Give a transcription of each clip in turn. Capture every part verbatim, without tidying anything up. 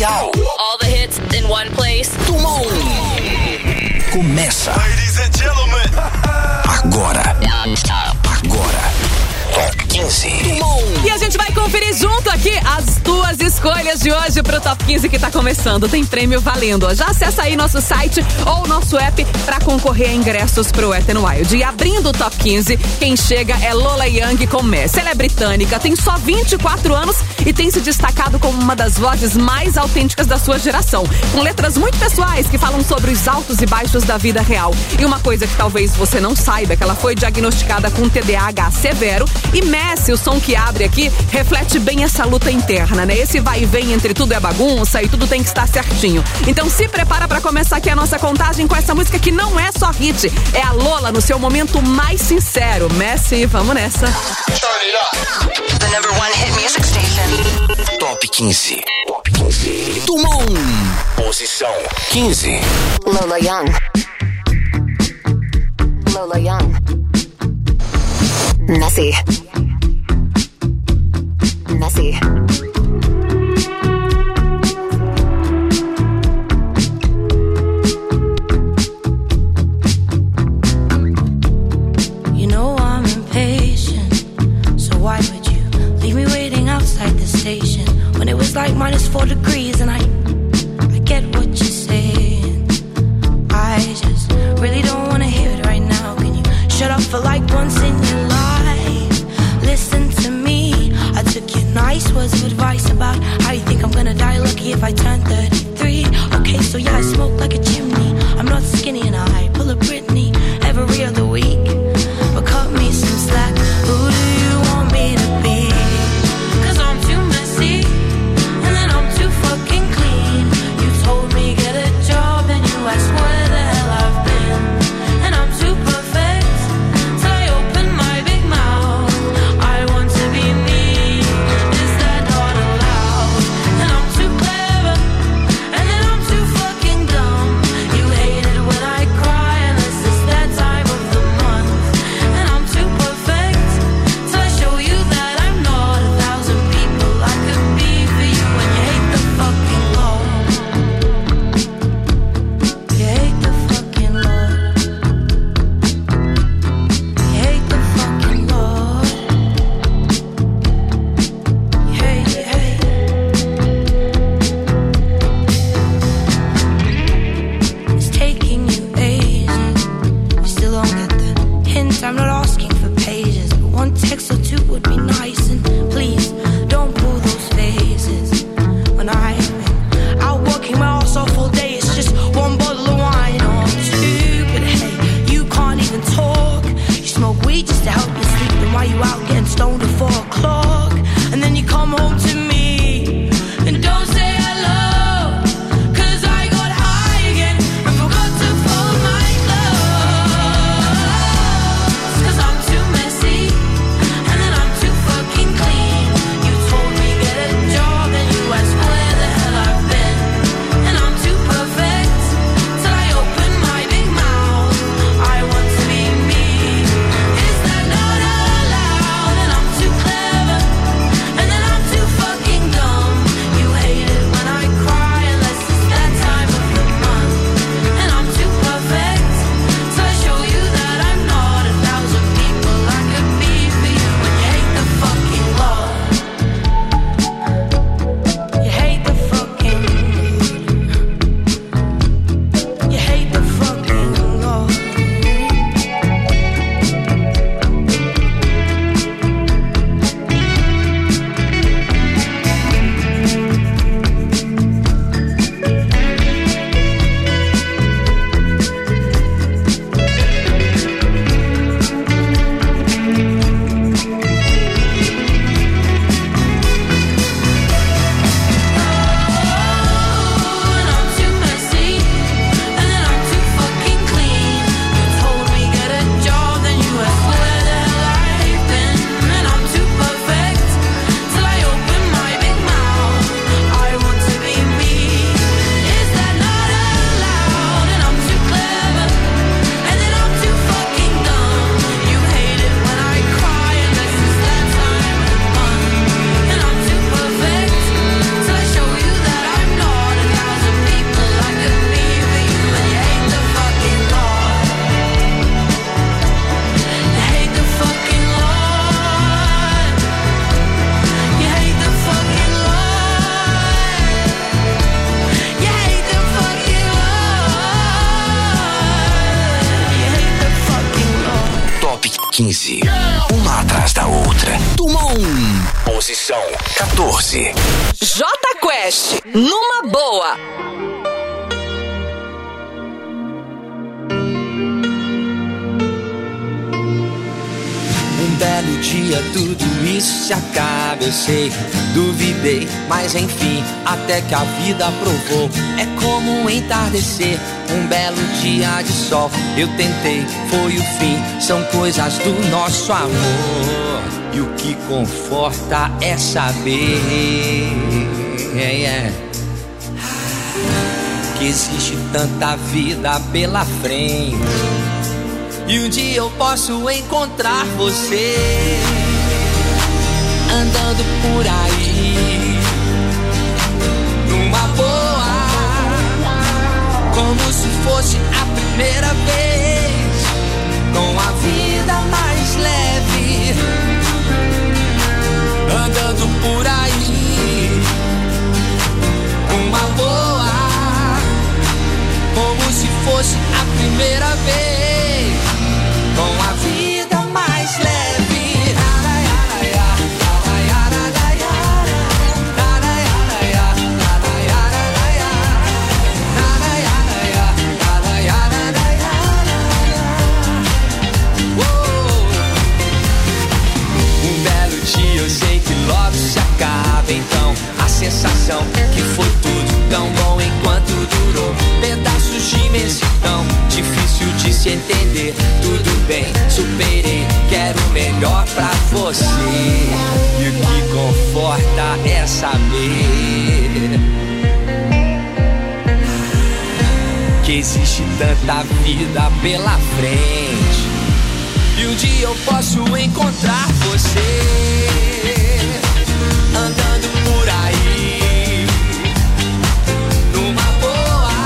especial. All the hits in one place. Tumon. Começa. Ladies and gentlemen. Agora. Agora. Top quinze. Tumon. E a gente vai conferir junto aqui as duas escolhas de hoje pro Top quinze que tá começando. Tem prêmio valendo. Já acessa aí nosso site ou nosso app pra concorrer a ingressos pro Wet n Wild. E abrindo o Top quinze, quem chega é Lola Young com Messi. Ela é britânica, tem só vinte e quatro anos e tem se destacado como uma das vozes mais autênticas da sua geração. Com letras muito pessoais que falam sobre os altos e baixos da vida real. E uma coisa que talvez você não saiba é que ela foi diagnosticada com T D A H severo. E Messi, o som que abre aqui, reflete bem essa luta interna, né? Esse vai e vem entre tudo é bagunça e tudo tem que estar certinho. Então se prepara pra começar aqui a nossa contagem com essa música que não é só hit, é a Lola no seu momento mais sincero. Messi, vamos nessa. The number one hit music station. Top quinze. Top quinze. Tumon. Posição quinze. Lola Young. Lola Young. Messy. Messy. You know I'm impatient, so why would you leave me waiting outside the station when it was like minus four degrees and I, I get what you're saying. I just really don't wanna hear it right now. Can you shut up for like once in your life? Listen to me. I took your nice words of advice about how you think I'm gonna die lucky if I turn thirty-three. Okay, so yeah, I smoke like a chimney. I'm not skinny and I pull a Britney every other week. But cut me some slack. Who do you want me to be? Cause I'm too messy and then I'm too fucking clean. You told me get it quinze. Uma atrás da outra. Tumon. Posição quatorze. Jota Quest, numa boa. Um belo dia tudo isso se acaba, eu sei, duvidei, mas enfim, até que a vida provou. É como um entardecer, um belo dia de sol. Eu tentei, foi o fim, são coisas do nosso amor. E o que conforta é saber yeah, yeah, que existe tanta vida pela frente. E um dia eu posso encontrar você andando por aí numa boa, como se fosse a primeira vez, com a vida mais leve, andando por aí numa boa, como se fosse a primeira vez, com a vida mais leve. Um belo dia eu sei que logo se acaba, então a sensação que foi tudo tão bom enquanto durou. Pedaços de imensidão, difícil de se entender. Tudo bem, superei, quero o melhor pra você. E o que conforta é saber que existe tanta vida pela frente. E um dia eu posso encontrar você andando por aí numa boa,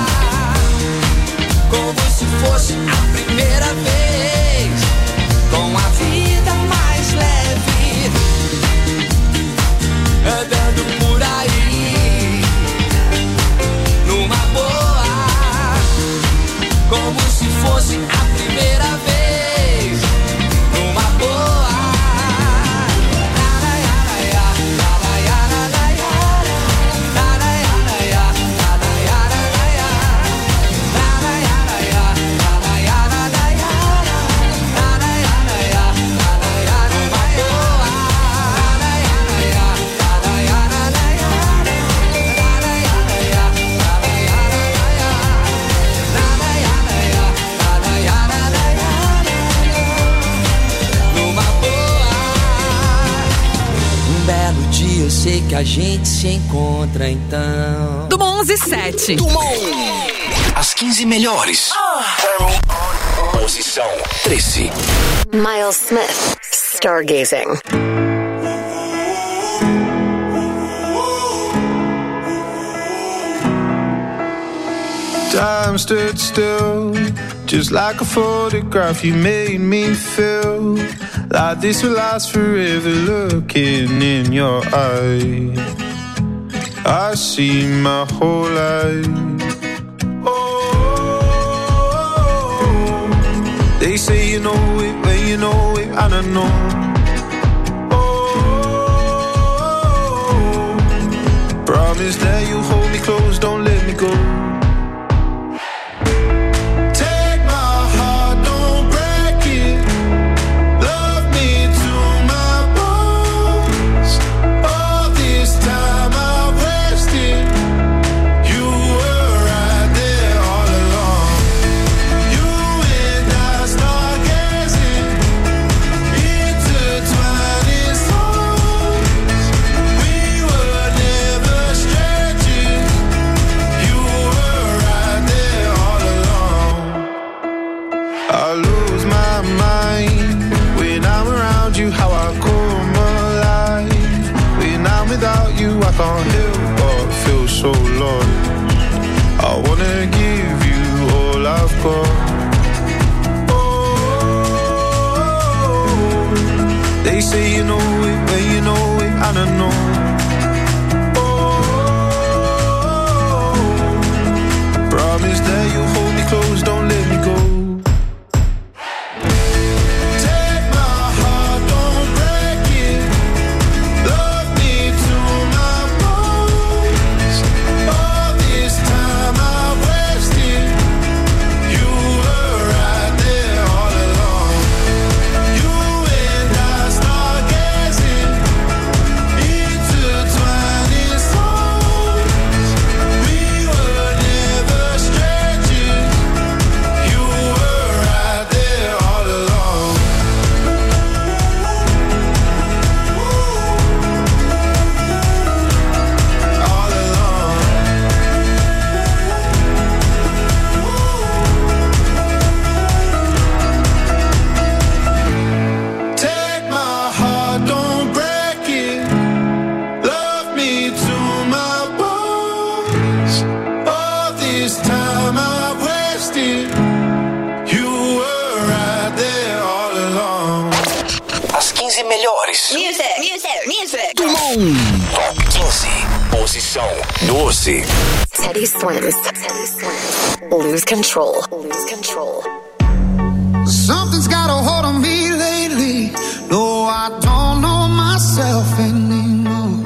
como se fosse a primeira vez, com a vida mais leve, andando por aí numa boa, como se fosse a primeira vez, numa boa. Eu sei que a gente se encontra então. Do onze e sete. Tumon. As quinze melhores. Oh. Posição treze. Miles Smith, Stargazing. Time stood still, just like a photograph. You made me feel like this will last forever. Looking in your eyes, I see my whole life. Oh, they say you know it when you know it, and I know. Oh, promise that you hold me close, don't let me go. I can't help but feel so lost. I wanna give you all I've got. Oh, they say you know it when you know it, and I know. Oh, promise that you'll hold me close, don't let me go. Take my Music, music. Tumon. Top quinze. Posição doze. Teddy Swims. Teddy Swims. Lose control. Lose control. Something's got a hold on me lately. No, I don't know myself anymore.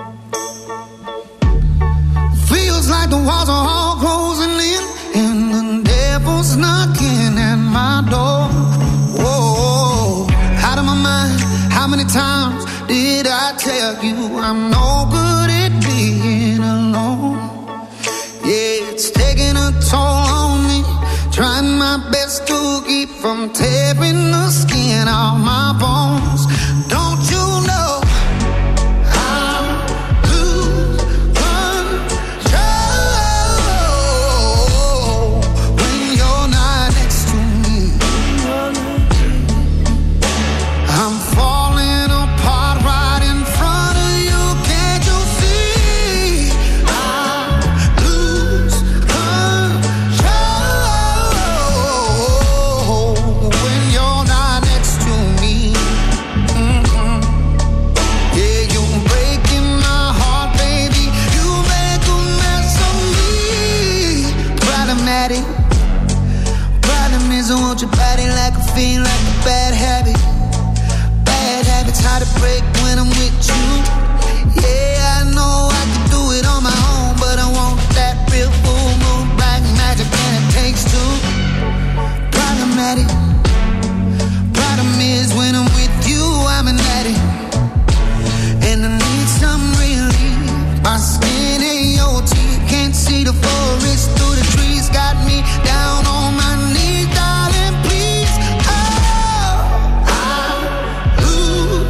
Feels like the walls are all closing in, and the devil's knocking at my door. Whoa, out of my mind. How many times did I tell you I'm no good at being alone? Yeah, it's taking a toll on me. Trying my best to keep from tearing the skin off my bones. Don't you know I lose control when you're not next to me? I'm falling apart right in front of you. Can't you see? I lose control when you're not next to me. Mm-hmm. Yeah, you're breaking my heart, baby. You make a mess of me. Problematic. Problem is I want your body like a fiend, like a bad habit. Bad habits hard to break when I'm with you. Yeah, I know I can do it on my own, but I want that real full moon black magic, and it takes two. Problematic. Problem is when I'm with you, I'm an addict, and I need some relief. My skin ain't your teeth, can't see the forest through the trees. Got me down on my knees, darling, please. Oh, I lose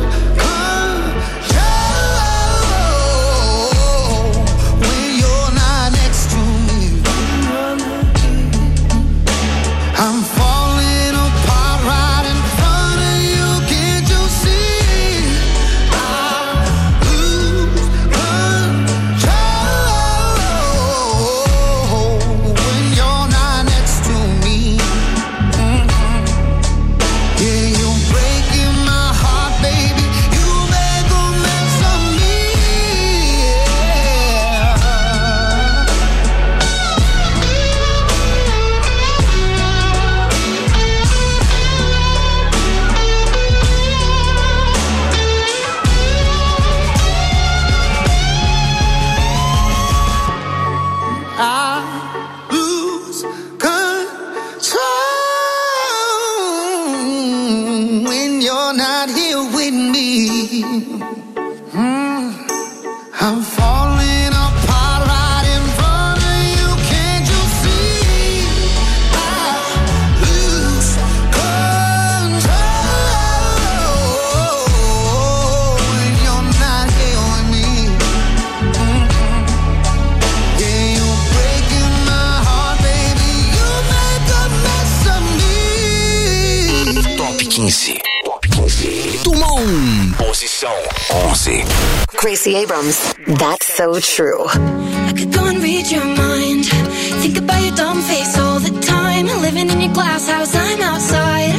control when you're not next to me. I'm falling apart right in front of you. Can't you see? I lose control when you're not next to me. Mhm. Yeah, you're breaking my heart, baby. You make a mess of me. Yeah. I lose control when you're not here with me. Mm. I'm falling apart right in front of you. Can't you see? I lose control when you're not here with me. Mm-hmm. Yeah, you're breaking my heart, baby. You make a mess of me. Top quinze. Top quinze. Tumon. Posição onze. Gracie Abrams. That's so true. I could go and read your mind. Think about your dumb face all the time. Living in your glass house, I'm outside.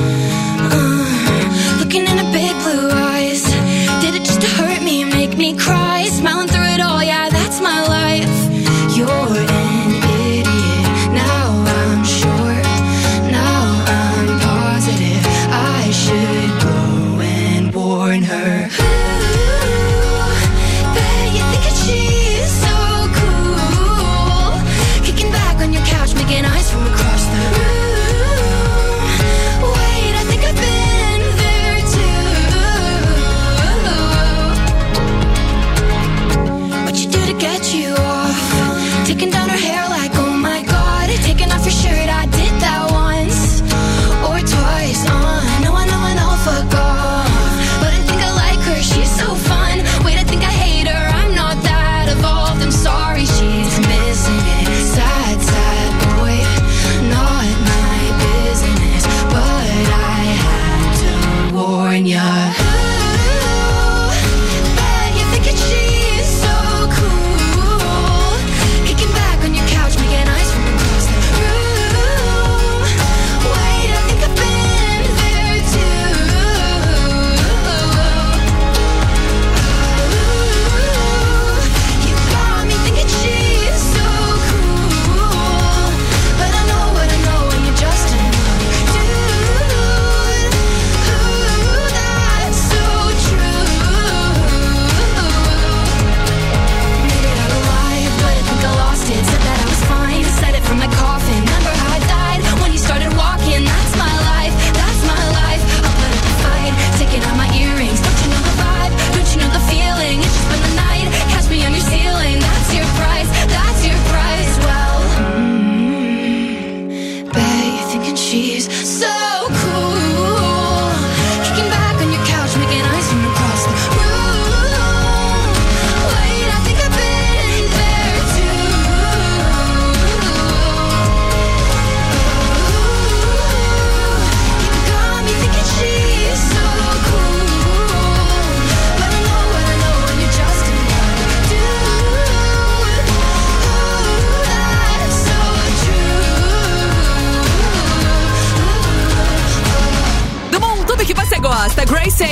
Uh, looking in her big blue eyes. Did it just to hurt me, make me cry? Smiling through it all, yeah, that's my life. You're an idiot. Now I'm sure. Now I'm positive. I should go and warn her. Bet you think that she's so cool. Kicking back on your couch, making eyes from across the room.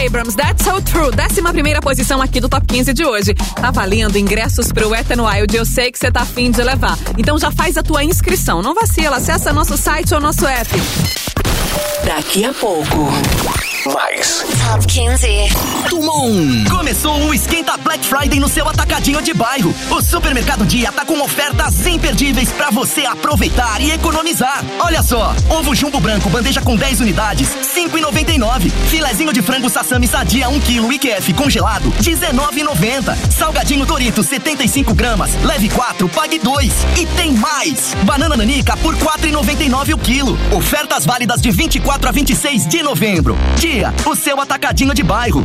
Abrams, That's So True. Décima primeira posição aqui do Top quinze de hoje. Tá valendo ingressos pro Wet n Wild. Eu sei que você tá afim de levar. Então já faz a tua inscrição. Não vacila, acessa nosso site ou nosso app. Daqui a pouco, mais Top quinze. Tumon. Começou o Esquenta Black Friday no seu Atacadinho de Bairro. O Supermercado Dia tá com ofertas imperdíveis pra você aproveitar e economizar. Olha só, ovo jumbo branco, bandeja com dez unidades, cinco reais e noventa e nove centavos. Filezinho de frango Sassami Sadia um quilo I Q F congelado, dezenove reais e noventa centavos. Salgadinho Dorito setenta e cinco gramas, leve quatro, pague dois. E tem mais! Banana nanica por quatro reais e noventa e nove centavos o quilo. Ofertas válidas de vinte e quatro a vinte e seis de novembro. Dia, o seu Atacadinho de Bairro.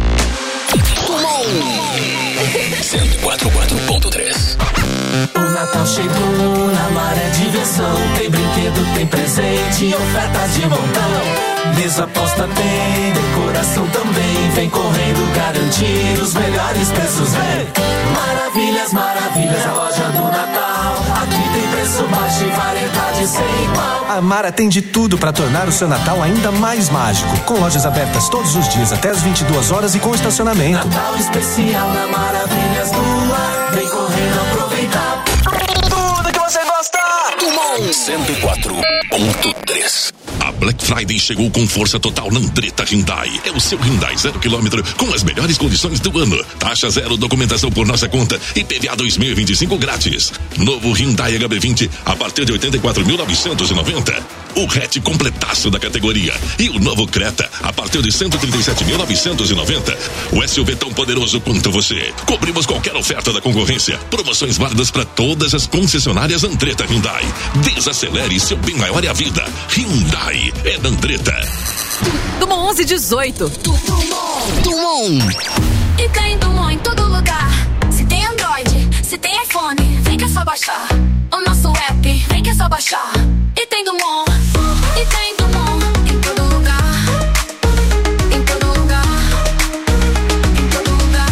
cento e quatro ponto três. O Natal chegou na Maré Diversão. Tem brinquedo, tem presente e ofertas de montão. Mesa posta tem, decoração também. Vem correndo garantir os melhores preços, vem. Maravilhas, maravilhas, a loja do Natal. Aqui tem preço baixo e variedade sem igual. A Mara tem de tudo para tornar o seu Natal ainda mais mágico. Com lojas abertas todos os dias até as vinte e duas horas e com estacionamento. Natal especial na Maravilhas do Lar. Vem correndo aproveitar tudo que você gosta. Tumon cento e quatro ponto três. A Black Friday chegou com força total na Andretta Hyundai. É o seu Hyundai zero quilômetro com as melhores condições do ano. Taxa zero, documentação por nossa conta e P V A dois mil e vinte e cinco grátis. Novo Hyundai H B vinte a partir de oitenta e quatro mil novecentos e noventa. O hatch completaço da categoria. E o novo Creta a partir de cento e trinta e sete mil novecentos e noventa. O S U V tão poderoso quanto você. Cobrimos qualquer oferta da concorrência. Promoções válidas para todas as concessionárias Andretta Hyundai. Desacelere seu bem maior é a vida. Hyundai é da Andretta. Dumont onze dezoito. Tumon. E tem Dumont em todo lugar. Se tem Android, se tem iPhone, vem que é só baixar. O nosso app, vem que é só baixar. E tem Dumont, e tem Dumont em todo lugar. Em todo lugar. Em todo lugar.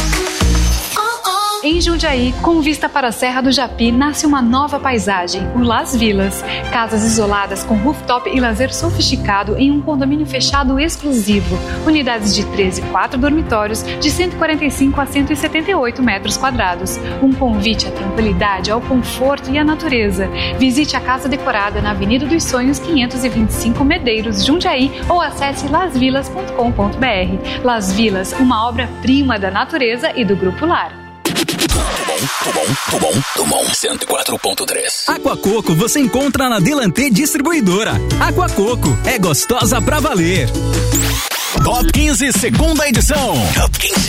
Oh, oh. Em Jundiaí, com vista para a Serra do Japi, nasce uma nova paisagem, o Las Vilas. Casas isoladas com rooftop e lazer sofisticado em um condomínio fechado exclusivo. Unidades de três e quatro dormitórios, de cento e quarenta e cinco a cento e setenta e oito metros quadrados. Um convite à tranquilidade, ao conforto e à natureza. Visite a casa decorada na Avenida dos Sonhos, quinhentos e vinte e cinco Medeiros, Jundiaí, ou acesse las vilas ponto com ponto b r. Las Vilas, uma obra-prima da natureza e do Grupo Lar. Tumon, Tumon, Tumon cento e quatro ponto três. Aquacoco você encontra na Delantê Distribuidora. Aquacoco é gostosa pra valer. Top quinze, segunda edição. Top quinze.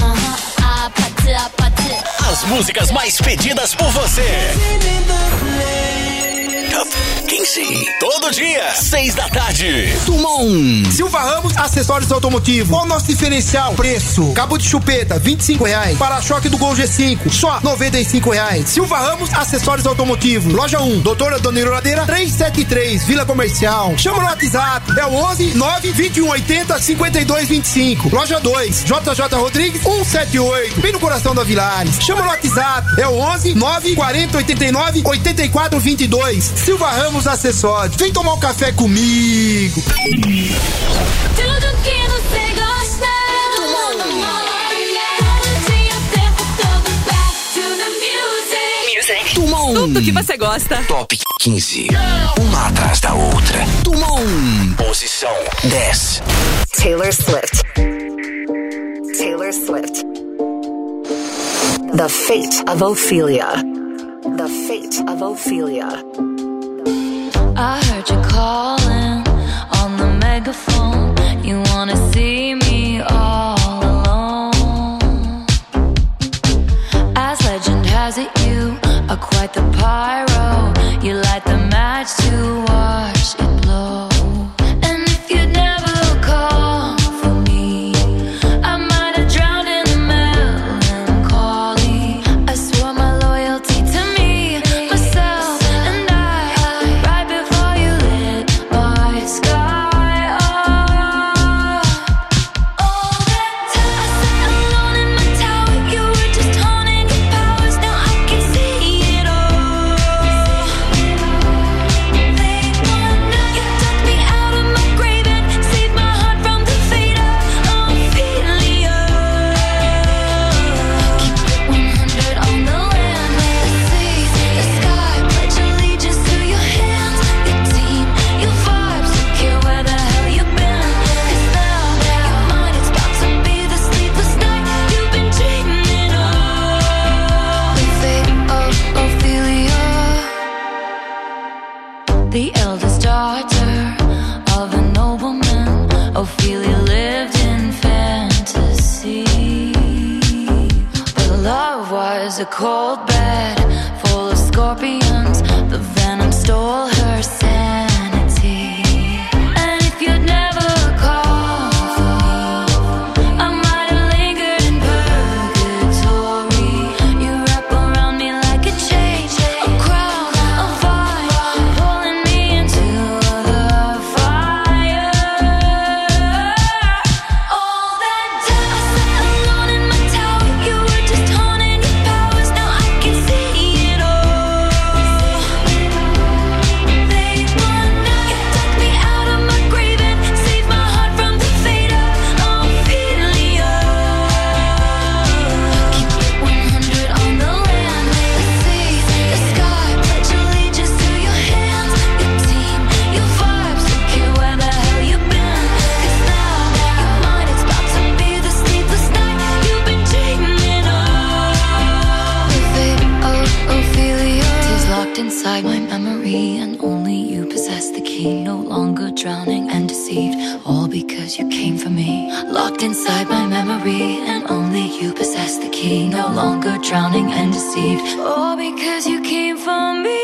As músicas mais pedidas por você. Top quinze. Todo dia, seis da tarde. Tumon. Silva Ramos, acessórios automotivos. Qual o nosso diferencial? Preço. Cabo de chupeta, vinte e cinco reais. Para-choque do Gol G cinco, só noventa e cinco reais. Silva Ramos, acessórios automotivos. Loja um, Doutora Doneiro Ladeira, trezentos e setenta e três, Vila Comercial. Chama no WhatsApp, é o onze nove vinte e um oitenta cinquenta e dois vinte e cinco. Loja dois, J J Rodrigues, cento e setenta e oito, bem no coração da Vilares. Chama no WhatsApp, é o onze nove quarenta oitenta e nove oitenta e quatro vinte e dois. Silva Ramos Acessórios. Vem tomar um café comigo. Tudo que você gosta. Tumon. Tudo que você gosta. Top quinze. Uma atrás da outra. Tumon. Posição dez. Taylor Swift. Taylor Swift. The Fate of Ophelia. The Fate of Ophelia. I heard you calling on the megaphone. You wanna see me all alone. As legend has it, you are quite the pyro. You light the match to watch it blow. And if you'd never call for me, I might have drowned in the melancholy. I swore my loyalty to me, myself, and I. Right before you lit my sky up. All that time I sat alone in my tower, you were just honing your powers. Now I can see it all. was a cold bed full of scorpions. The venom stole her sanity. And if you'd never called for me, I might have lingered in purgatory. You wrap around me like a chain, a crown, a vine, pulling me into the fire. All that time I sat alone in my tower, you were just honing your powers. Now I can see it all. They won now. You took me out of my grave and saved my heart from the fate of Ophelia. Keep it one hundred on the land, the sea, the sky. Pledge allegiance to your hands, your team, your vibes. Don't care where the hell you've been, 'cause now your mind is about to be the sleepless night you've been dreaming of. The fate of Ophelia is locked inside my memory, and only you possess the key. No longer drowning and deceived, all because you came for me. Locked inside my memory, and only you possess the key. No longer drowning and deceived, all because you came for me.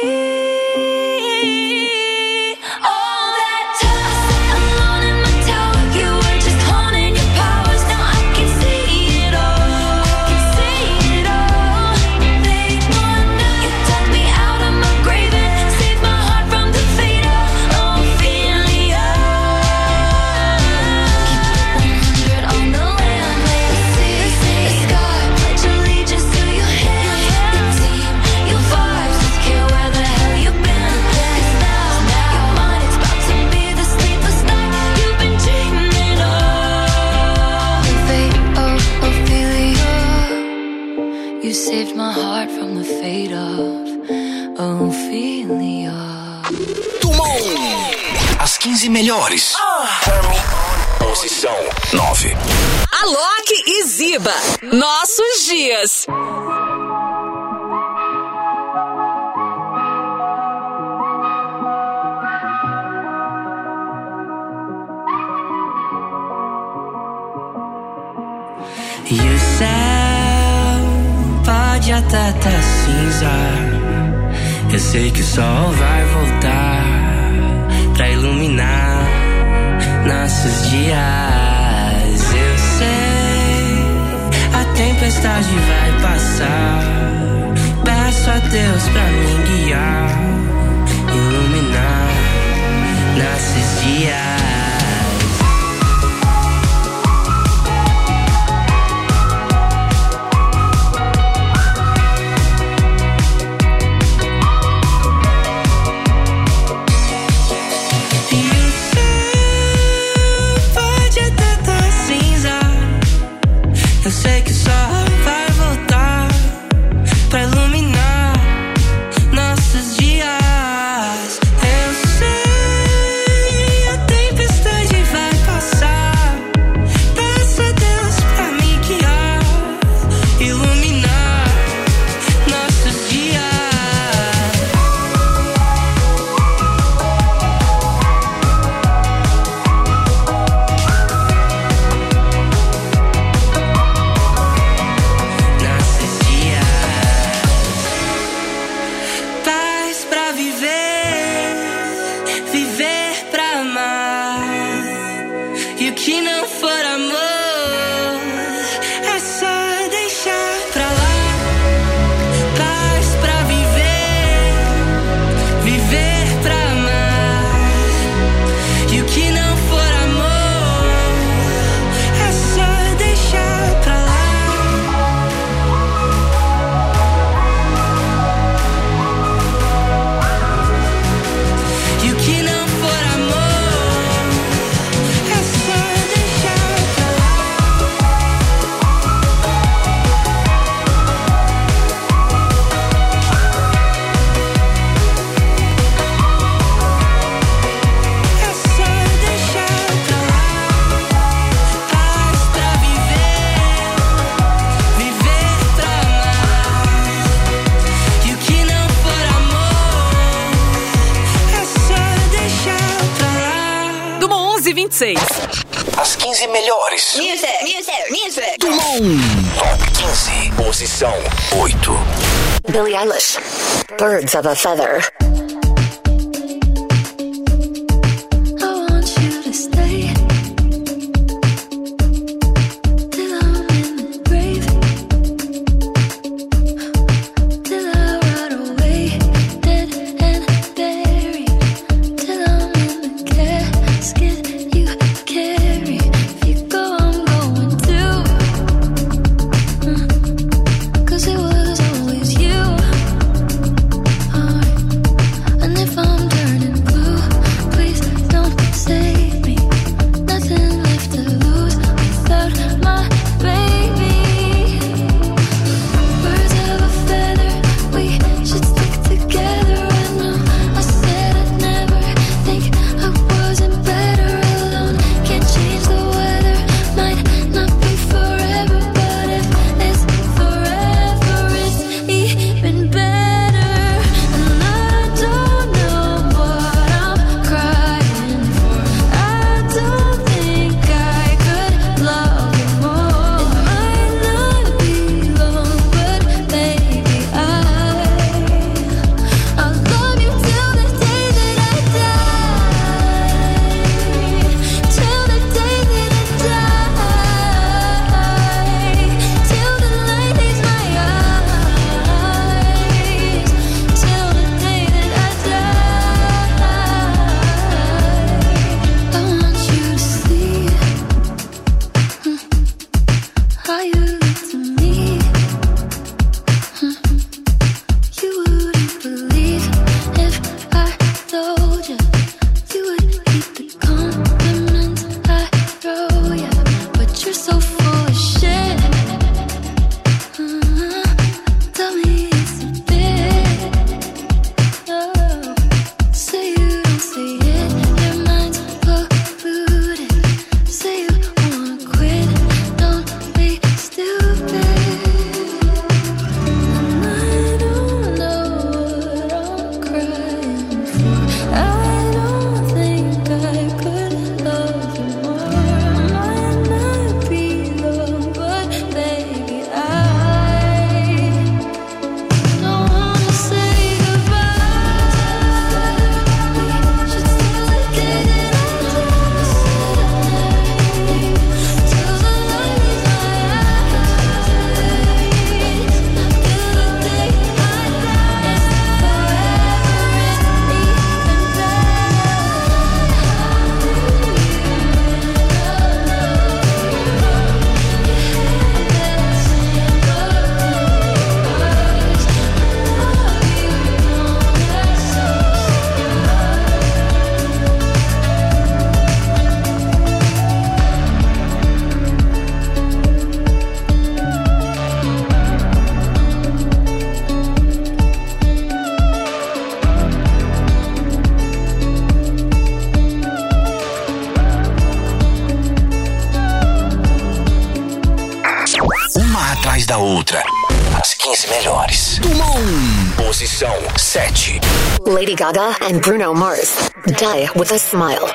All that time I sat alone in my tower, you were just honing your powers. Now I can see it all. I can see it all. They won now. You took me out of my grave and saved my heart from the fate of Ophelia. Keep it one hundred on the land, the sea, the sky. Pledge allegiance to your hands, your team, your vibes. Don't care where the hell you've been, 'cause now your mind is about to be the sleepless night you've been dreaming of. The fate of Ophelia. You saved my heart from the fate of Ophelia. As quinze melhores. Posição nove. Alok e Ziba, nossos dias. E o céu pode até tá cinza. Eu sei que o sol vai voltar pra iluminar nossos dias. Eu sei, a tempestade vai passar. Peço a Deus pra me guiar, iluminar nossos dias. Eu sei que o sol vai voltar pra iluminar nossos dias. Eu sei, a tempestade vai passar. Peço a Deus pra me guiar, iluminar nossos dias. Paz pra viver, viver pra amar. E o que não for amor é só deixar pra lá. Paz pra viver, viver pra amar. E o que não for amor é só deixar pra lá. E o que não for amor é só deixar pra lá. É só deixar pra lá. Paz pra viver, viver pra amar. E o que não for amor é só deixar pra lá. Do onze e vinte e seis. As quinze melhores. Music, music, music. Do mundo. Top quinze. Posição oito. Billie Eilish. Birds of a Feather. Da outra. As quinze melhores. Do mundo. Posição sete. Lady Gaga and Bruno Mars. Die with a Smile.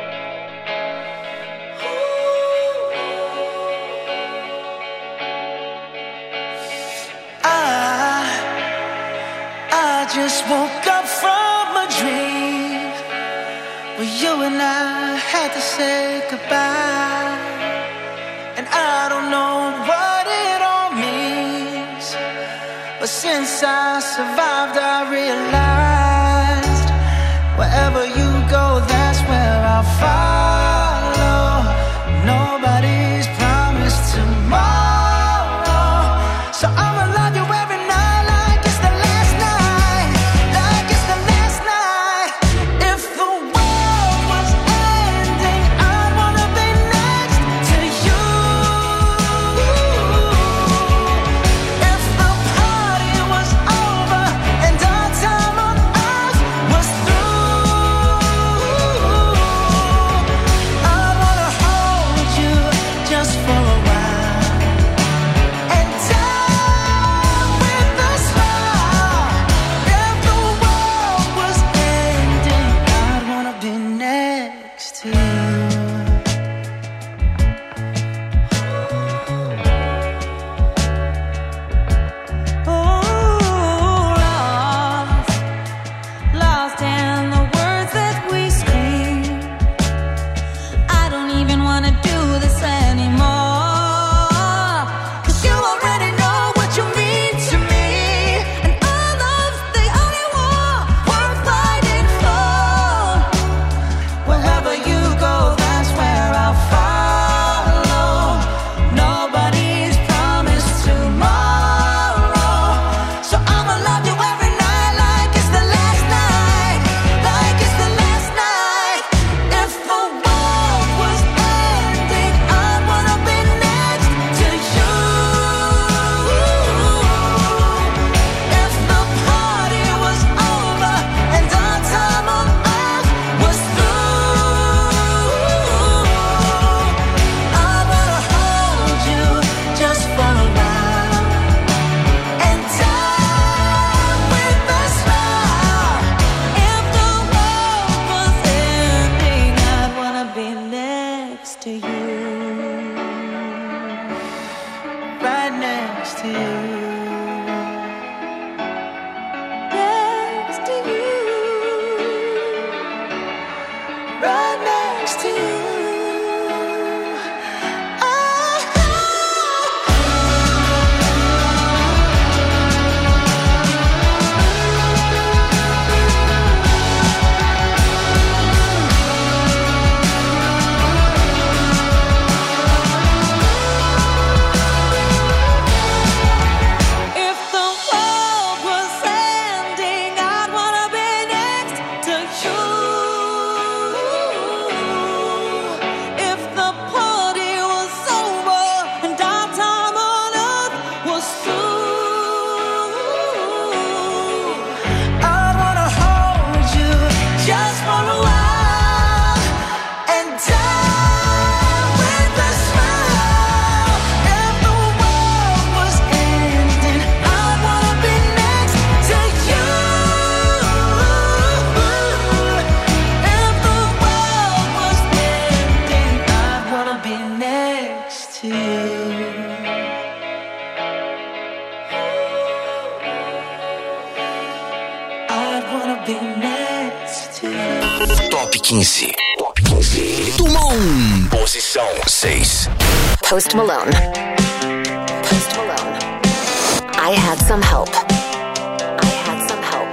I, I just woke up from a dream where you and I had to say goodbye. And I don't know what it all means, but since I survived I realized wherever you go, that's where I'll follow. Nobody's promised tomorrow, so I'ma love you every night like it's the last night, like it's the last night. If the world was ending, I'd wanna be next to you. If the party was over and our time on earth was through, next to you. Next to you. Right next to you. Top quinze. Top quinze. Dumont. Posição seis. Post Malone. Post Malone. I had some help. I had some help.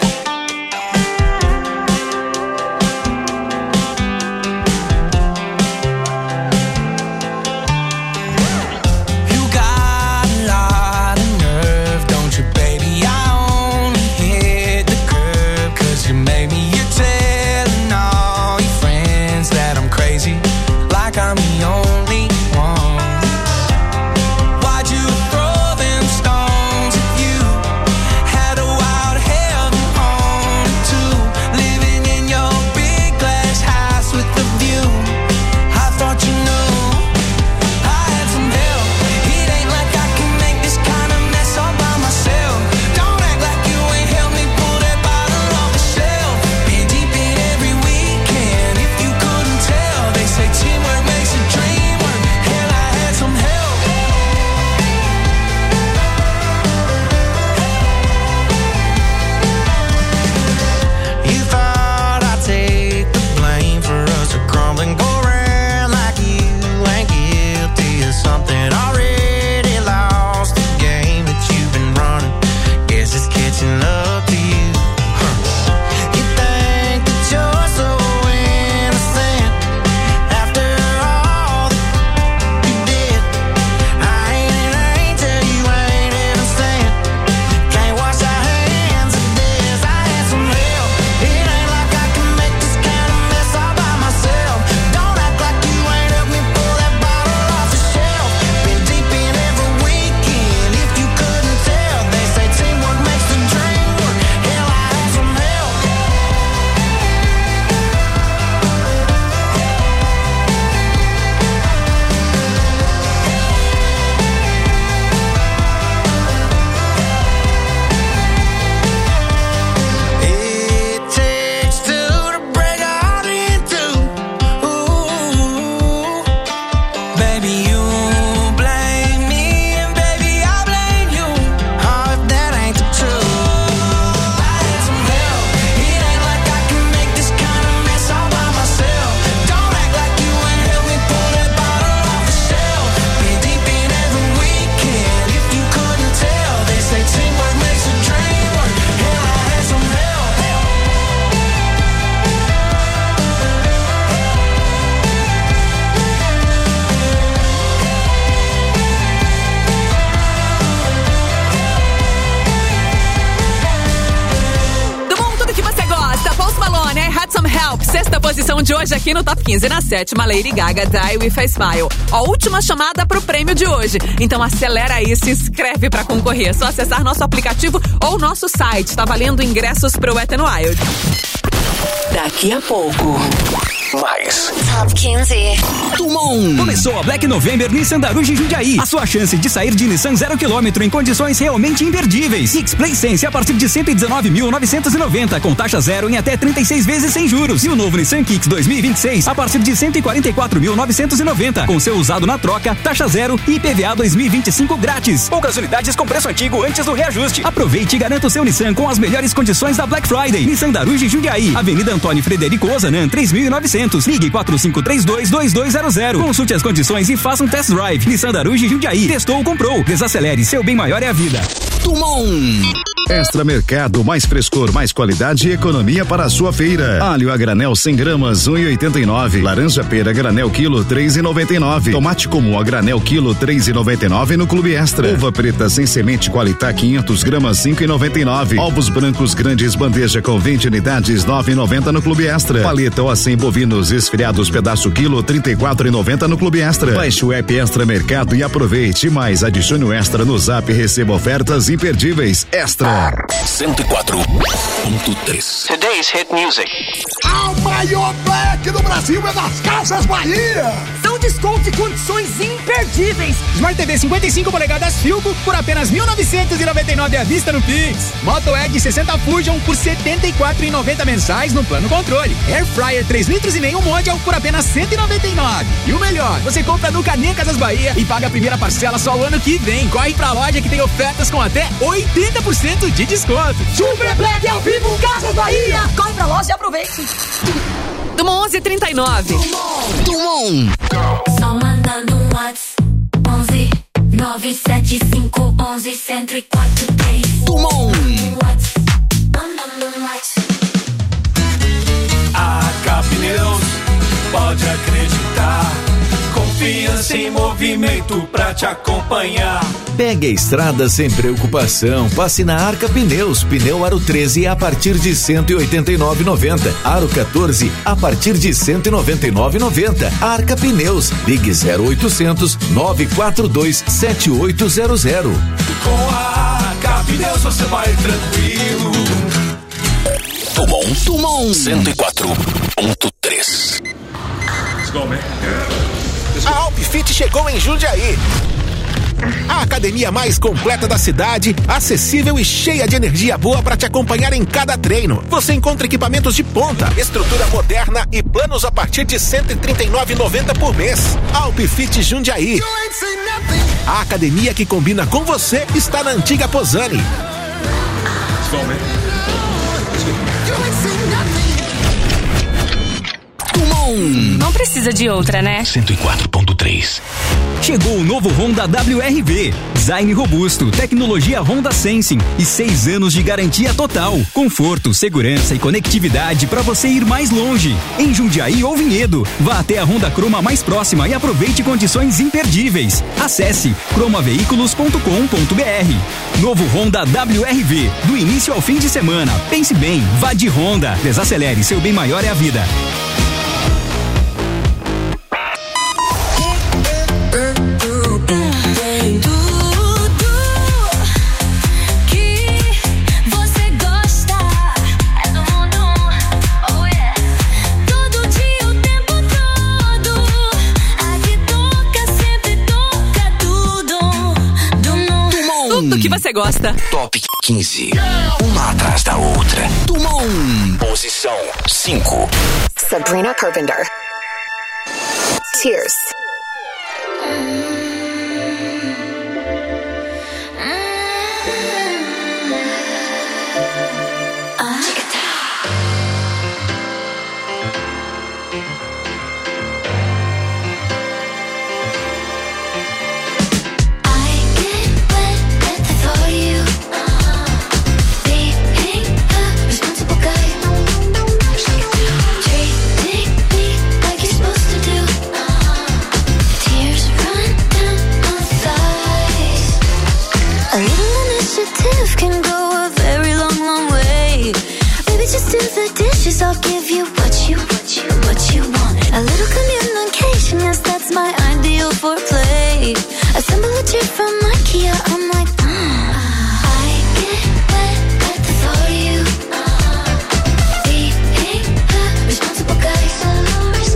You got a lot of nerve, don't you, baby? I only hit the curb 'cause you made me. You're telling all your friends that I'm crazy, like I'm the only one. Why'd you throw them stones if you had a wild heaven on it too? Living in your big glass house with the view. I thought you knew I had some help. It ain't like I can make this kind of mess all by myself. Don't act like you ain't helped me pull that bottle off the shelf. Been deep in every weekend. If you couldn't tell, they say teamwork makes a dream work. Hell, I had some help. You thought I'd take the blame for us to crumble and go around like you ain't guilty of something already lost the game that you've been running. Guess it's catching up to you. Huh. You think that you're so innocent after all that you did. I ain't an angel, you ain't innocent. Can't wash our hands of this. I had some help. It ain't like I can make this kind of mess all by myself. Don't act like you ain't helped me pull that bottle off the shelf. Been deep in every weekend. If you couldn't tell, they say teamwork makes the dream work. Hell, I had some help. It takes two to break a heart in two. Ooh, baby, you blame me and baby I blame you. Oh, if that ain't the truth. I had some help. It ain't like I can make this kind of mess all by myself. Don't act like you ain't helped me pull that bottle off the shelf. Been deep in every weekend. If you couldn't tell, they say teamwork makes a dream work. Hell, I had some help. Dumont, tudo que você gosta. Post Malone, I Had Some Help. Sexta posição de hoje aqui no Top quinze. Na sétima, Lady Gaga, Die With A Smile. A última chamada pro prêmio de hoje. Então acelera aí, se inscreve pra concorrer. É só acessar nosso aplicativo ou nosso site. Tá valendo ingressos pro Wet n Wild. Daqui a pouco. mais. Top quinze. Tumon. Começou a Black November Nissan Daruge Jundiaí. A sua chance de sair de Nissan zero quilômetro em condições realmente imperdíveis. X-Play Sense a partir de cento e dezenove mil novecentos e noventa, com taxa zero em até trinta e seis vezes sem juros. E o novo Nissan Kicks dois mil e vinte e seis a partir de cento e quarenta e quatro mil novecentos e noventa, com seu usado na troca, taxa zero e I P V A dois mil e vinte e cinco grátis. Poucas unidades com preço antigo antes do reajuste. Aproveite e garanta o seu Nissan com as melhores condições da Black Friday. Nissan Daruge Jundiaí, Avenida Antônio Frederico Ozanam, três mil e novecentos. Ligue quatro cinco três dois, dois dois zero zero. Consulte as condições e faça um test drive. Nissan Daruge Jundiaí. Testou, comprou. Desacelere, seu bem maior é a vida. Tumon. Extra Mercado, mais frescor, mais qualidade e economia para a sua feira. Alho a granel cem gramas, um e oitenta e nove. Laranja pera granel quilo, três e noventa e nove. Tomate comum a granel quilo, três e noventa e nove no Clube Extra. Uva preta sem semente Qualitá quinhentos gramas, cinco e noventa e nove. Ovos brancos grandes bandeja com vinte unidades, nove e noventa no Clube Extra. Paleta ou cem bovinos esfriados pedaço quilo, trinta e quatro e noventa no Clube Extra. Baixe o app Extra Mercado e aproveite mais. Adicione o Extra no Zap e receba ofertas imperdíveis. Extra. cento e quatro ponto três. Today's hit music. A maior Black do Brasil é das Casas Bahia. São descontos e condições imperdíveis. Smart T V cinquenta e cinco polegadas Philco por apenas mil novecentos e noventa e nove à vista no Pix. Moto Edge sessenta Fusion por setenta e quatro reais e noventa centavos mensais no plano controle. Air Fryer três litros e meio Mondial por apenas cento e noventa e nove reais. E o melhor, você compra no Caninha Casas Bahia e paga a primeira parcela só o ano que vem. Corre pra loja que tem ofertas com até oitenta por cento de desconto. Super Black ao vivo Casas Bahia. Corre pra loja e aproveite. Tumon onze e trinta e nove. Tumon. Só mandando um WhatsApp. onze nove sete cinco onze cento e quatro três. Tumon. A Capneus, pode acreditar. Confiança em movimento pra te acompanhar. Pegue a estrada sem preocupação. Passe na Arca Pneus. Pneu Aro treze a partir de cento e oitenta e nove reais e noventa centavos. Aro quatorze a partir de cento e noventa e nove reais e noventa centavos. Arca Pneus. Ligue zero oitocentos, nove quatro dois, sete oito zero zero. Com a Arca Pneus você vai tranquilo. Tumon. Tumon. cento e quatro ponto três. Let's go, man. A Alpfit chegou em Jundiaí. A academia mais completa da cidade, acessível e cheia de energia boa para te acompanhar em cada treino. Você encontra equipamentos de ponta, estrutura moderna e planos a partir de cento e trinta e nove reais e noventa centavos por mês. Alpfit Jundiaí. A academia que combina com você está na antiga Posani. Let's go, man. Não precisa de outra, né? cento e quatro ponto três. Chegou o novo Honda W R V. Design robusto, tecnologia Honda Sensing e seis anos de garantia total. Conforto, segurança e conectividade para você ir mais longe. Em Jundiaí ou Vinhedo, vá até a Honda Croma mais próxima e aproveite condições imperdíveis. Acesse croma veículos ponto com ponto b r. Novo Honda W R V, do início ao fim de semana. Pense bem, vá de Honda. Desacelere, seu bem maior é a vida. Do que você gosta. Top quinze. Uma atrás da outra. Tumon. Posição cinco. Sabrina Carpenter. Tears. I'll give you what you, what you, what you want. A little communication, yes, that's my ideal foreplay. Assemble a chair from IKEA, I'm like, mm. I get wet at the thought of you. Uh, being a responsible guy, so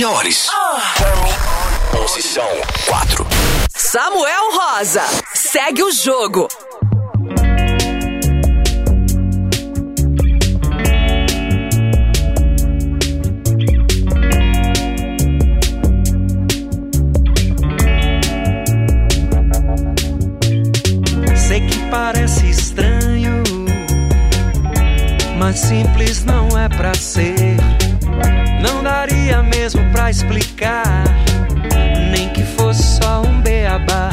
melhores. Posição quatro. Samuel Rosa, segue o jogo. Sei que parece estranho, mas simples não é pra ser. Não daria mesmo pra explicar, nem que fosse só um beabá.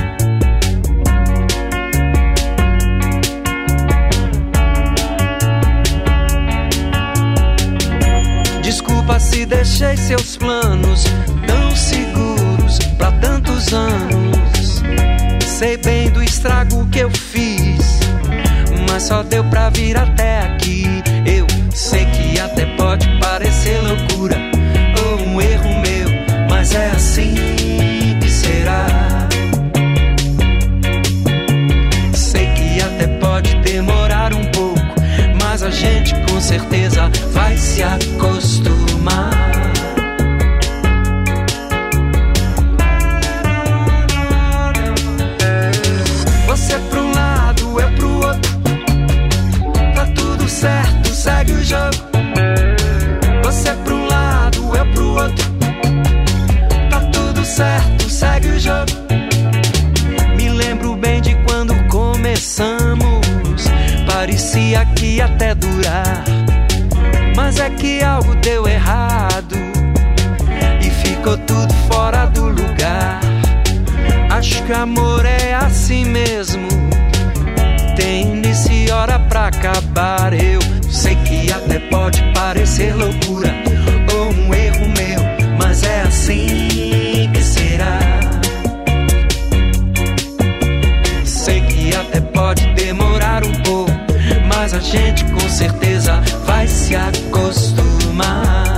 Desculpa se deixei seus planos tão seguros pra tantos anos. Sei bem do estrago que eu fiz, mas só deu pra vir até aqui. Eu sei que até pode parecer loucura ou um erro meu, mas é assim que será. Sei que até pode demorar um pouco, mas a gente com certeza vai se acostumar. Você pra um lado, eu pro outro, tá tudo certo, segue o jogo. Você pra um lado, eu pro outro, tá tudo certo, segue o jogo. Me lembro bem de quando começamos, parecia que ia até durar, mas é que algo deu errado e ficou tudo fora do lugar. Acho que amor é assim mesmo, tem início e hora pra acabar. Eu sei que até pode parecer loucura ou um erro meu, mas é assim que será. Sei que até pode demorar um pouco, mas a gente com certeza vai se acostumar.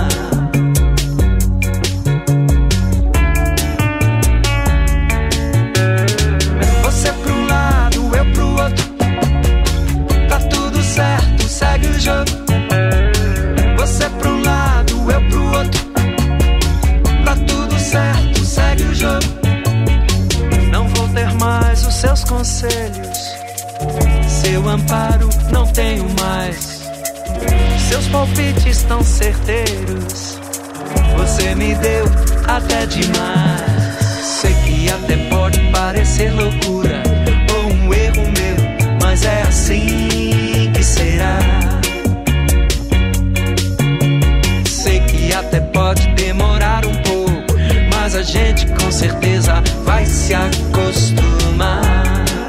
Você pra um lado, eu pro outro, tá tudo certo, segue o jogo. Você pra um lado, eu pro outro, tá tudo certo, segue o jogo. Não vou ter mais os seus conselhos, seu amparo não tenho mais. Seus palpites tão certeiros, você me deu até demais. Sei que até pode parecer loucura ou um erro meu, mas é assim que será. Sei que até pode demorar um pouco, mas a gente com certeza vai se acostumar.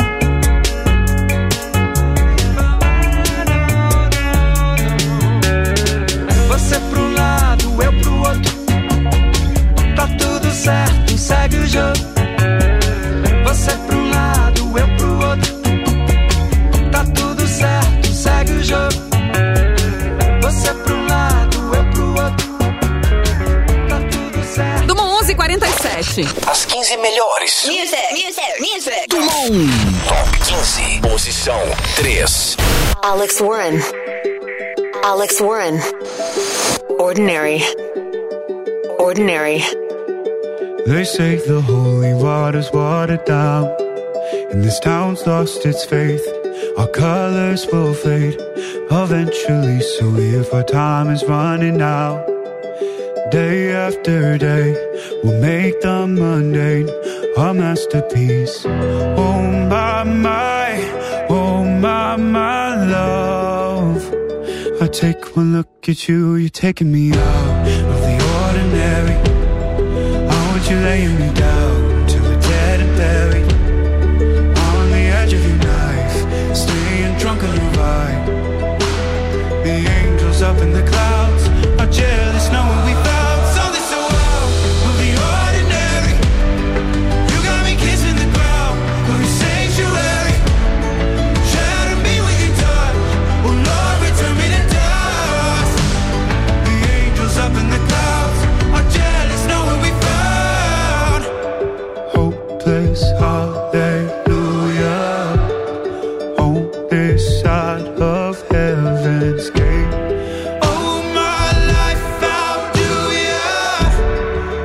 Você pra um lado, eu pro outro, tá tudo certo, segue o jogo. Você pra um lado, eu pro outro, tá tudo certo, segue o jogo. Você pra um lado, eu pro outro, tá tudo certo. Do onze e quarenta e sete. As quinze melhores. Music, music, music. Do Mon. Top quinze. Posição três. Alex Warren. Alex Warren. Ordinary. Ordinary. They say the holy water's watered down, and this town's lost its faith. Our colors will fade eventually, so if our time is running out, day after day, we'll make the mundane a masterpiece. Oh my, my, oh my, my love, I take one look at you, you're taking me out of the ordinary. I want you laying me down till we're dead and buried, on the edge of your knife, staying drunk on your ride. The angels up in the clouds are jealous knowing we found something so wild of the ordinary. You got me kissing the ground of your sanctuary. Shatter me with your touch, oh Lord, return me to dust. The angels up in the clouds are jealous knowing we found hopeless hallelujah on this side of heaven's gate. Oh my life, how do ya?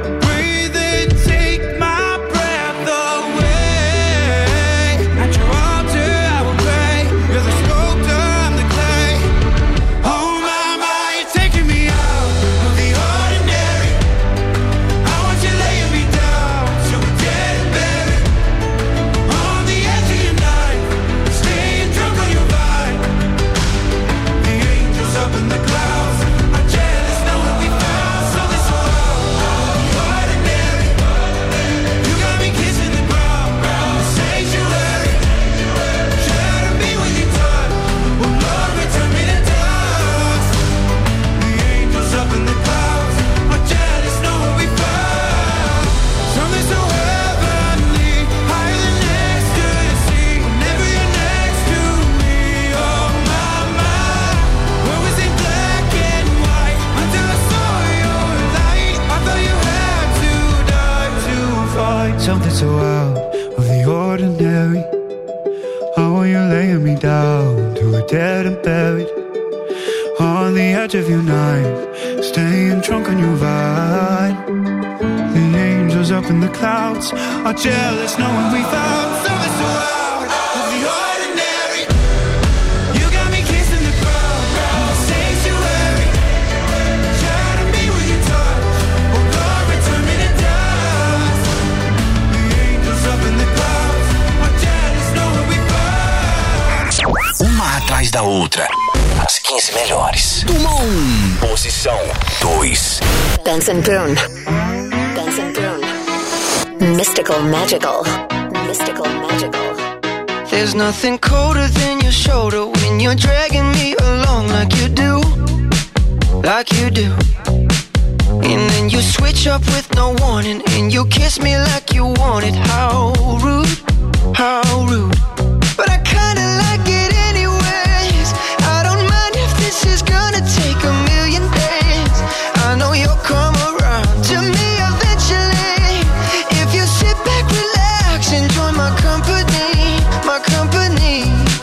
so out of the ordinary. How are you laying me down to a dead and buried on the edge of your knife, staying drunk on your vine. The angels up in the clouds are jealous knowing we found something so out of the ordinary. You got me kissing the ground, ground sanctuary. Shadow me with your touch, oh Lord, return me to dust. The angels up in the clouds are jealous knowing we found. Uma atrás da outra. As quinze melhores. Tuma um. Posição dois. Benson Boone. Benson Boone. Mystical, magical. Mystical, magical. There's nothing colder than your shoulder when you're dragging me along like you do. Like you do. And then you switch up with no warning and you kiss me like you want it. How rude, how rude. But I kinda like it anyways. I don't mind if this is gonna take a million days. I know you'll come around to me eventually. If you sit back, relax, enjoy my company, my company.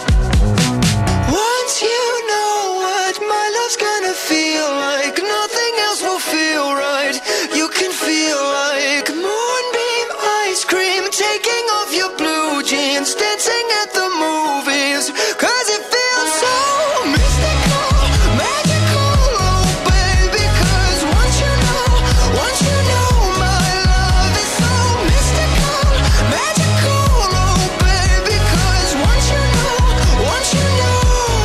Once you know what my love's gonna feel like, nothing else will feel right. You can feel like moonbeam ice cream, taking off your blue jeans, dancing at the movies. Cause it feels so mystical, magical, oh baby. Cause once you know, once you know my love is so mystical, magical, oh baby. Cause once you know, once you know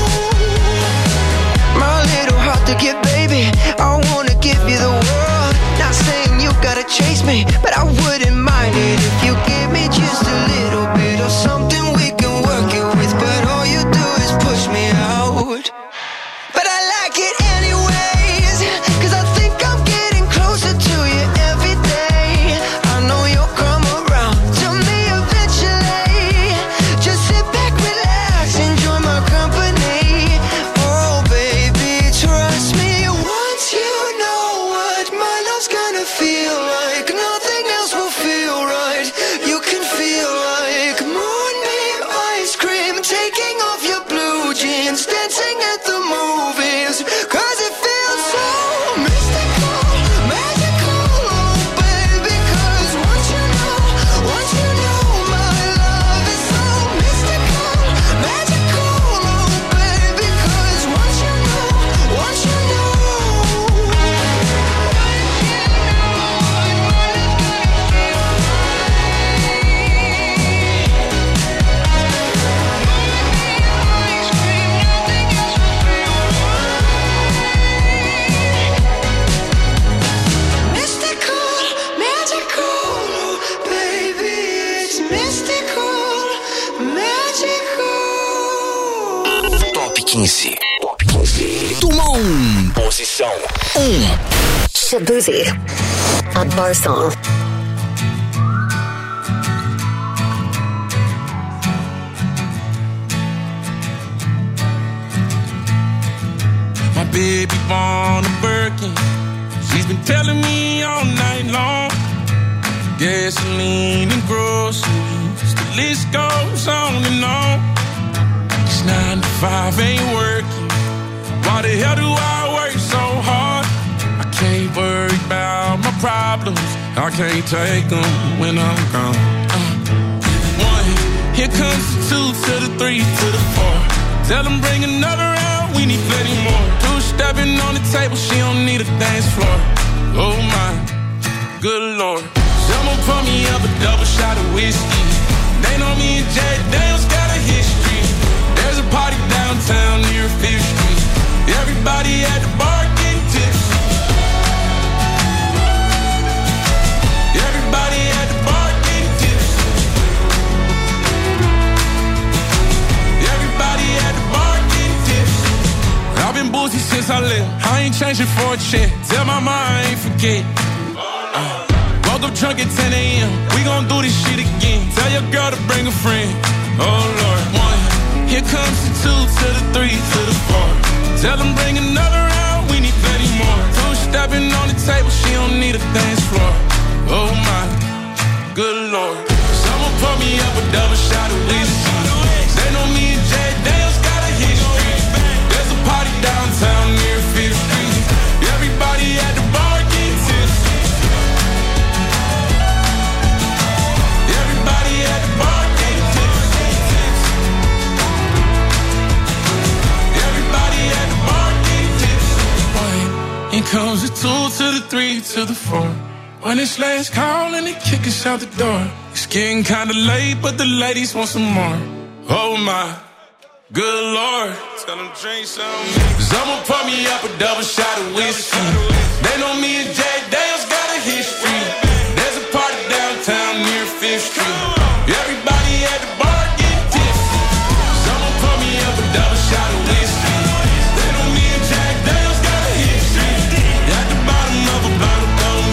my little heart to get, baby, I wanna give you the world. Not saying you gotta chase me, but I wouldn't mind it if you give me just a little bit of something we can work it with. But all you do is push me out. But I like it anyways, cause I think I'm getting closer to you every day. I know you'll come around to me eventually. Just sit back, relax, enjoy my company. Oh baby, trust me. Once you know what my love's gonna feel like, nothing else will feel right. You can feel like moonbeam ice cream, taking off your blue jeans, dancing at the movies. Cause it feels so mystical, magical, oh baby. Cause once you know, once you know my love is so mystical, magical, oh baby. Cause once you know, once you know. Mystical, magical, oh baby, it's mystical, magical. Top quinze. Top quinze. Tuma um. Posição um. Shabuzi. A bar song. My baby born a Birkin. She's been telling me all night long. Gasoline and groceries, the list goes on and on. It's nine to five ain't working. Why the hell do I work so hard? I can't worry about my problems. I can't take them when I'm gone. Uh, one, here comes the two to the three to the four. Tell them bring another round, we need plenty more. Two stepping on the table, she don't need a dance floor. Oh my, good lord. Someone pour me up a double shot of whiskey. They know me and Jay Daniels got a history. There's a party downtown near Fifth Street. Everybody at the bar getting tipsy. Everybody at the bar getting tipsy. Everybody at the bar getting tipsy. I've been boozy since I left. I ain't changing for a check. Tell my mom I ain't forget. Uh, woke up drunk at ten a.m. We gon' do this shit again. Tell your girl to bring a friend. Oh Lord. One, here comes the two to the three to the four. Tell them bring another round, we need plenty more. Two stepping on the table, she don't need a dance floor. Oh my, good lord. me up a double shot of whiskey. They know me and Jay Daniels got a history. There's a party downtown near Fifth Street. Everybody at the bar getting tipsy. Everybody at the bar getting tipsy. Everybody at the bar getting tipsy. It comes the two to the three to the four. When it's last call and they kick us out the door. It's getting kinda late, but the ladies want some more. Oh my, good Lord. Tell them drink some. Cause I'ma pour me up a double shot of whiskey. They know me and Jay Daniels got a history. There's a party downtown near Fifth Street. Everybody at the bar getting tipsy. Cause I'ma pour me up a double shot of whiskey. They know me and Jack Daniels got a history. At the bottom of a bottle.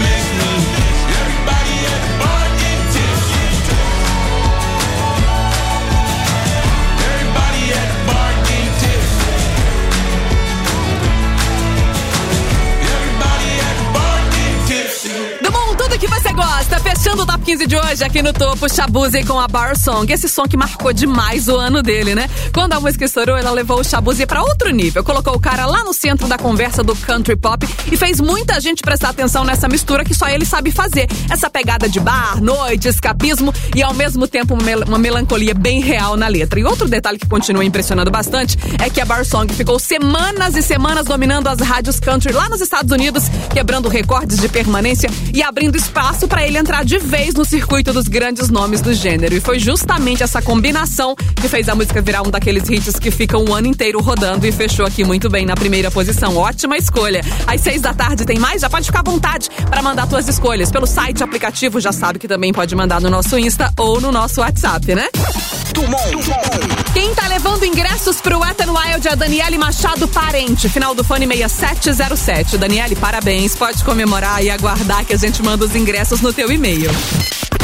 Que você gosta, fechando o Top quinze de hoje aqui no topo, Shabuzi com a Bar Song, esse som que marcou demais o ano dele, né? Quando a música estourou, ela levou o Shabuzi pra outro nível, colocou o cara lá no centro da conversa do country pop e fez muita gente prestar atenção nessa mistura que só ele sabe fazer, essa pegada de bar, noite, escapismo e ao mesmo tempo uma, mel- uma melancolia bem real na letra. E outro detalhe que continua impressionando bastante é que a Bar Song ficou semanas e semanas dominando as rádios country lá nos Estados Unidos, quebrando recordes de permanência e abrindo espaço para ele entrar de vez no circuito dos grandes nomes do gênero. E foi justamente essa combinação que fez a música virar um daqueles hits que ficam o ano inteiro rodando e fechou aqui muito bem na primeira posição. Ótima escolha. Às seis da tarde tem mais? Já pode ficar à vontade para mandar suas escolhas pelo site, aplicativo, já sabe que também pode mandar no nosso Insta ou no nosso WhatsApp, né? Quem tá levando ingressos pro Wet n Wild é a Daniele Machado Parente, final do fone seis sete zero sete. Daniele, parabéns, pode comemorar e aguardar que a gente manda os ingressos no teu e-mail.